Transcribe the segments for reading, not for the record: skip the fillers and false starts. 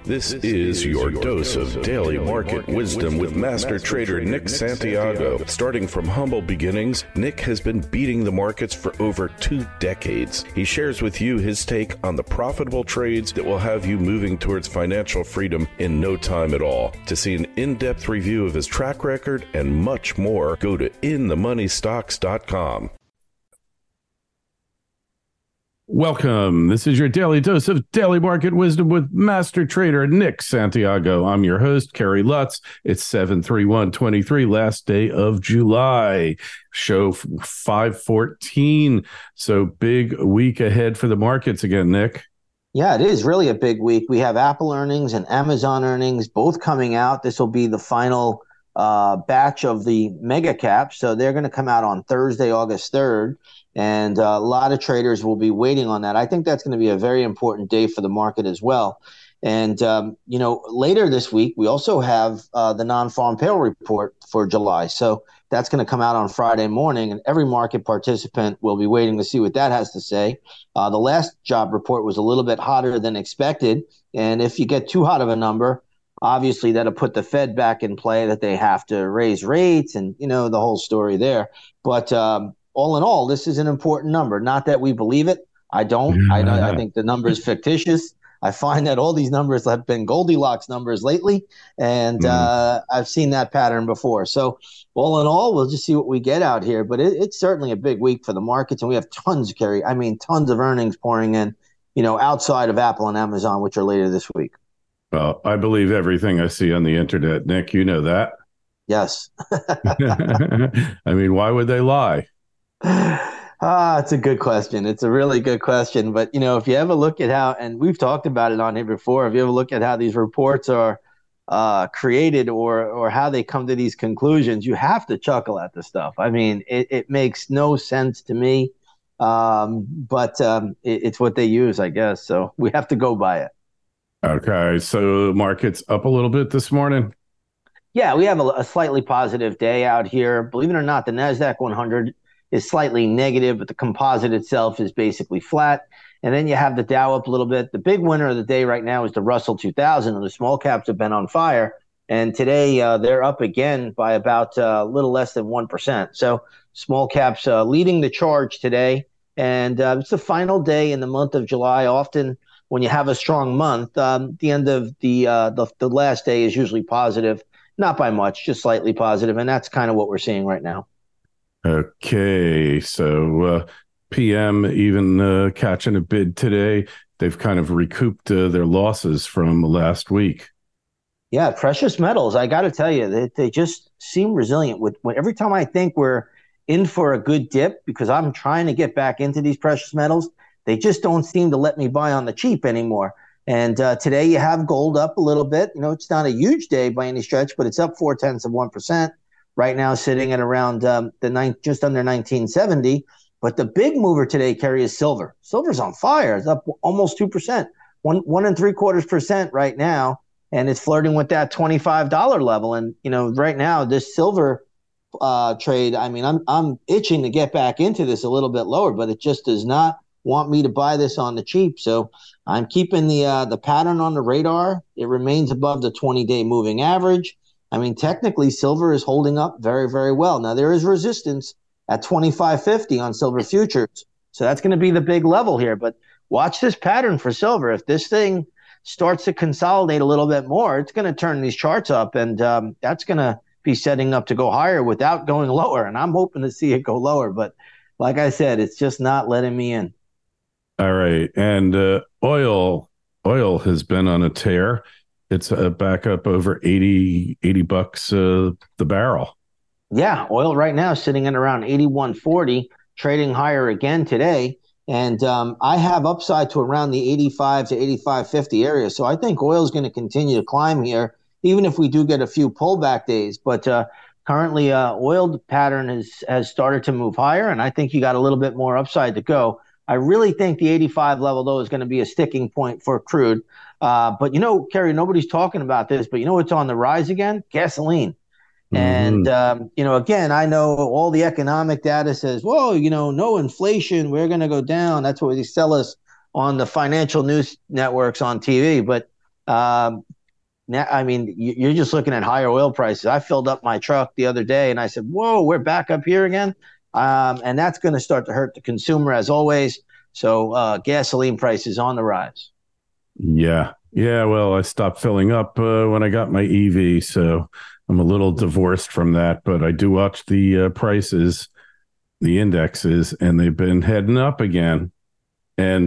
This is your dose of daily market wisdom with master trader Nick Santiago. Starting from humble beginnings, Nick has been beating the markets for over 2 decades. He shares with you his take on the profitable trades that will have you moving towards financial freedom in no time at all. To see an in-depth review of his track record and much more, go to inthemoneystocks.com. Welcome. This is your daily dose of daily market wisdom with master trader Nick Santiago. I'm your host, Kerry Lutz. It's 7/31/23, last day of July. Show 514. So big week ahead for the markets again, Nick. Yeah, it is really a big week. We have Apple earnings and Amazon earnings both coming out. This will be the final batch of the mega cap. So they're going to come out on Thursday, August 3rd. And a lot of traders will be waiting on that. I think that's going to be a very important day for the market as well. And, later this week, we also have the non-farm payroll report for July. So that's going to come out on Friday morning, and every market participant will be waiting to see what that has to say. The last job report was a little bit hotter than expected. And if you get too hot of a number, obviously that'll put the Fed back in play, that they have to raise rates and, the whole story there. But all in all, this is an important number. Not that we believe it. I don't. I think the number is fictitious. I find that all these numbers have been Goldilocks numbers lately, and I've seen that pattern before. So all in all, we'll just see what we get out here. But it's certainly a big week for the markets, and we have tons of earnings pouring in, outside of Apple and Amazon, which are later this week. Well, I believe everything I see on the internet, Nick. You know that. Yes. I mean, why would they lie? It's a good question. It's a really good question. But, if you ever look at how, and we've talked about it on here before, if you ever look at how these reports are created or how they come to these conclusions, you have to chuckle at the stuff. I mean, it makes no sense to me, but it's what they use, I guess. So we have to go by it. Okay. So market's up a little bit this morning. Yeah, we have a slightly positive day out here. Believe it or not, the NASDAQ 100 is slightly negative, but the composite itself is basically flat. And then you have the Dow up a little bit. The big winner of the day right now is the Russell 2000, and the small caps have been on fire. And today they're up again by about a little less than 1%. So small caps leading the charge today. And it's the final day in the month of July. Often when you have a strong month, the end of the last day is usually positive, not by much, just slightly positive. And that's kind of what we're seeing right now. Okay, so PM even catching a bid today. They've kind of recouped their losses from last week. Yeah, precious metals, I got to tell you, they just seem resilient. Every time I think we're in for a good dip, because I'm trying to get back into these precious metals, they just don't seem to let me buy on the cheap anymore. And today you have gold up a little bit. It's not a huge day by any stretch, but it's up 0.4%. Right now, sitting at around just under 1970. But the big mover today, Kerry, is silver. Silver's on fire. It's up almost 2%, 1.75% right now, and it's flirting with that $25 level. And right now, this silver trade, I mean, I'm itching to get back into this a little bit lower, but it just does not want me to buy this on the cheap. So I'm keeping the pattern on the radar. It remains above the 20-day moving average. I mean, technically, silver is holding up very, very well. Now, there is resistance at 25.50 on silver futures. So that's going to be the big level here. But watch this pattern for silver. If this thing starts to consolidate a little bit more, it's going to turn these charts up. And that's going to be setting up to go higher without going lower. And I'm hoping to see it go lower. But like I said, it's just not letting me in. All right. And oil has been on a tear. It's back up over $80 the barrel. Yeah, oil right now is sitting at around 81.40, trading higher again today. And I have upside to around the 85 to 85.50 area. So I think oil is going to continue to climb here, even if we do get a few pullback days. But currently, oil pattern has started to move higher, and I think you got a little bit more upside to go. I really think the 85 level, though, is going to be a sticking point for crude. But, Kerry, nobody's talking about this, but what's on the rise again? Gasoline. And, again, I know all the economic data says, whoa, no inflation, we're going to go down. That's what they sell us on the financial news networks on TV. But Now, I mean, you're just looking at higher oil prices. I filled up my truck the other day and I said, whoa, we're back up here again. And that's going to start to hurt the consumer as always. So gasoline prices on the rise. Yeah. Yeah. Well, I stopped filling up when I got my EV. So I'm a little divorced from that, but I do watch the prices, the indexes, and they've been heading up again. And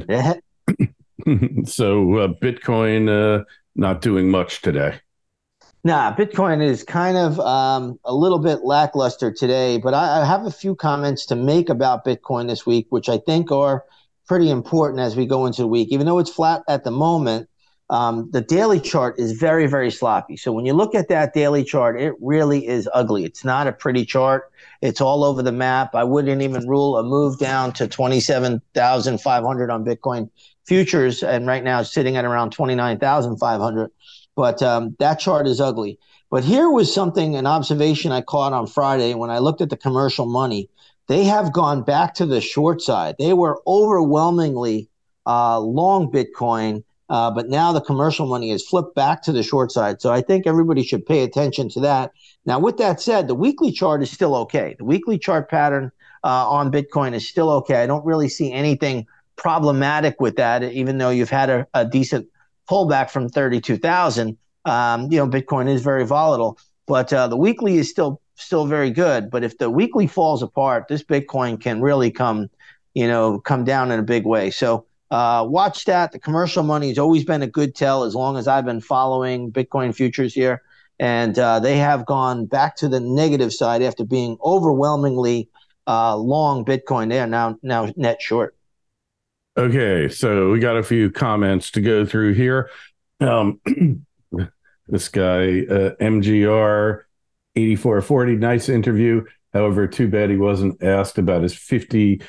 so Bitcoin not doing much today. Nah, Bitcoin is kind of a little bit lackluster today, but I have a few comments to make about Bitcoin this week, which I think are pretty important as we go into the week. Even though it's flat at the moment, the daily chart is very, very sloppy. So when you look at that daily chart, it really is ugly. It's not a pretty chart. It's all over the map. I wouldn't even rule a move down to 27,500 on Bitcoin futures, and right now it's sitting at around 29,500. But that chart is ugly. But here was an observation I caught on Friday when I looked at the commercial money. They have gone back to the short side. They were overwhelmingly long Bitcoin, but now the commercial money has flipped back to the short side. So I think everybody should pay attention to that. Now, with that said, the weekly chart is still okay. The weekly chart pattern on Bitcoin is still okay. I don't really see anything problematic with that, even though you've had a decent pullback from 32,000. Bitcoin is very volatile, but the weekly is still very good. But if the weekly falls apart, this Bitcoin can really come down in a big way. So watch that. The commercial money has always been a good tell as long as I've been following Bitcoin futures here. And they have gone back to the negative side after being overwhelmingly long Bitcoin. They are now net short. Okay, so we got a few comments to go through here. This guy, MGR 8440, nice interview. However, too bad he wasn't asked about his $50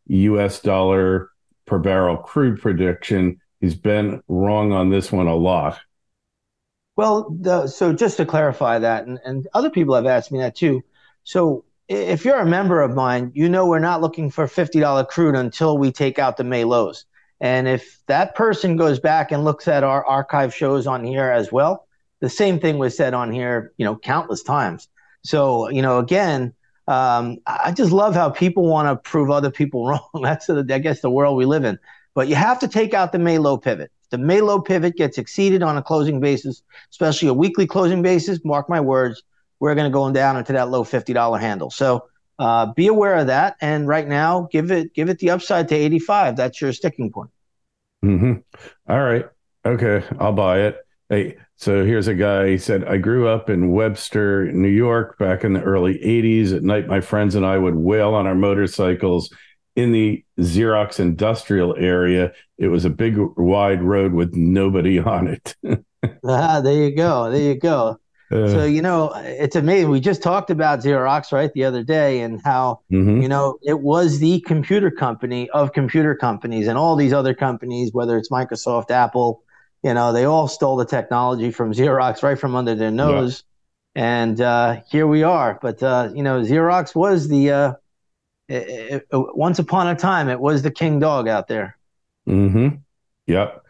per barrel crude prediction. He's been wrong on this one a lot. Well, so just to clarify that, and other people have asked me that too. So if you're a member of mine, we're not looking for $50 crude until we take out the May lows. And if that person goes back and looks at our archive shows on here as well, the same thing was said on here, countless times. So, again, I just love how people want to prove other people wrong. That's, I guess, the world we live in. But you have to take out the May low pivot. If the May low pivot gets exceeded on a closing basis, especially a weekly closing basis, mark my words, we're going to go down into that low $50 handle. So be aware of that. And right now, give it the upside to 85. That's your sticking point. Mm-hmm. All right. Okay. I'll buy it. Hey, so here's a guy. He said, I grew up in Webster, New York, back in the early 80s. At night, my friends and I would wail on our motorcycles in the Xerox industrial area. It was a big, wide road with nobody on it. There you go. There you go. So, it's amazing. We just talked about Xerox, right, the other day, and how, it was the computer company of computer companies, and all these other companies, whether it's Microsoft, Apple, they all stole the technology from Xerox right from under their nose. Yeah. And here we are. But, Xerox was once upon a time, it was the king dog out there. Mm-hmm. Yep.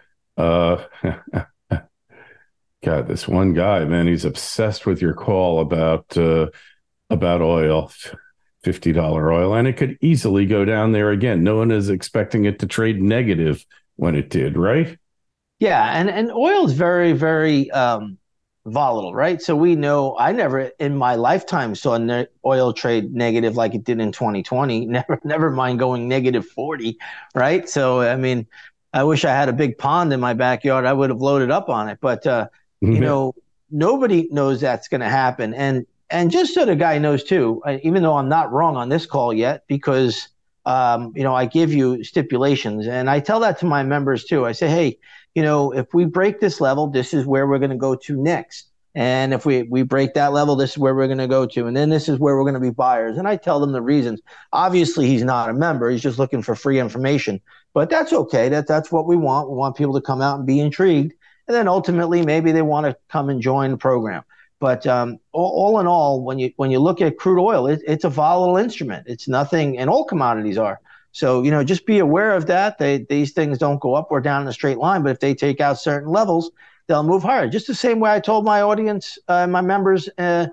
God, this one guy, man, he's obsessed with your call about oil, $50 oil, and it could easily go down there again. No one is expecting it to trade negative when it did, right? Yeah, and oil is very, very volatile, right? So we know I never in my lifetime saw oil trade negative like it did in 2020. Never mind going negative 40, right? So I mean, I wish I had a big pond in my backyard. I would have loaded up on it, but nobody knows that's going to happen. And just so the guy knows too, even though I'm not wrong on this call yet, because I give you stipulations, and I tell that to my members too. I say, hey, if we break this level, this is where we're going to go to next. And if we break that level, this is where we're going to go to. And then this is where we're going to be buyers. And I tell them the reasons. Obviously, he's not a member. He's just looking for free information. But that's okay. That's what we want. We want people to come out and be intrigued. And then ultimately, maybe they want to come and join the program. But all in all, when you look at crude oil, it's a volatile instrument. It's nothing, and all commodities are. So, just be aware of that. These things don't go up or down in a straight line. But if they take out certain levels, they'll move higher. Just the same way I told my audience, my members,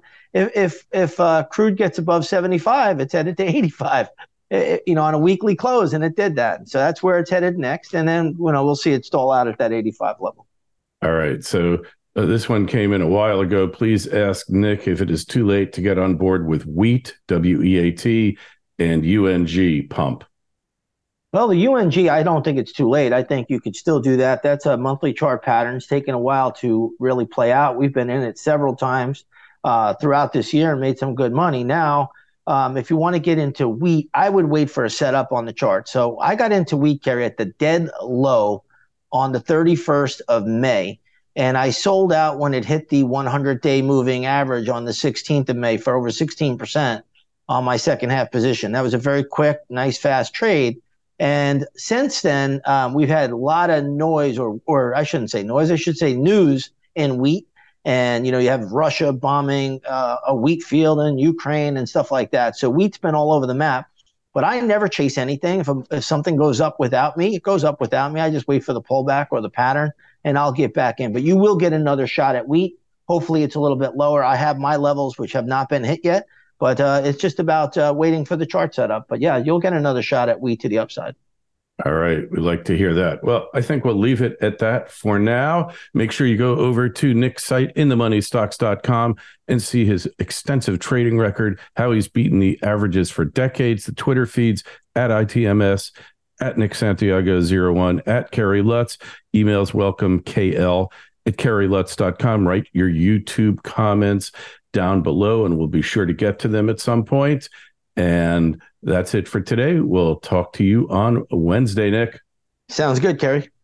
if crude gets above 75, it's headed to 85. On a weekly close, and it did that. So that's where it's headed next, and then we'll see it stall out at that 85 level. All right. So this one came in a while ago. Please ask Nick if it is too late to get on board with wheat, WEAT, and UNG pump. Well, the UNG, I don't think it's too late. I think you could still do that. That's a monthly chart pattern. It's taken a while to really play out. We've been in it several times throughout this year and made some good money. Now, if you want to get into wheat, I would wait for a setup on the chart. So I got into wheat, Kerry, at the dead low on the 31st of May. And I sold out when it hit the 100-day moving average on the 16th of May for over 16% on my second half position. That was a very quick, nice, fast trade. And since then, we've had a lot of noise, or I shouldn't say noise, I should say news in wheat. And, you have Russia bombing a wheat field in Ukraine and stuff like that. So wheat's been all over the map. But I never chase anything. If something goes up without me, it goes up without me. I just wait for the pullback or the pattern, and I'll get back in. But you will get another shot at wheat. Hopefully it's a little bit lower. I have my levels, which have not been hit yet. But it's just about waiting for the chart setup. But, yeah, you'll get another shot at wheat to the upside. All right. We'd like to hear that. Well, I think we'll leave it at that for now. Make sure you go over to Nick's site, inthemoneystocks.com, and see his extensive trading record, how he's beaten the averages for decades, the Twitter feeds at ITMS, at Nick Santiago 01, at Kerry Lutz. Emails welcome, KL@kerrylutz.com. Write your YouTube comments down below, and we'll be sure to get to them at some point. And that's it for today. We'll talk to you on Wednesday, Nick. Sounds good, Kerry.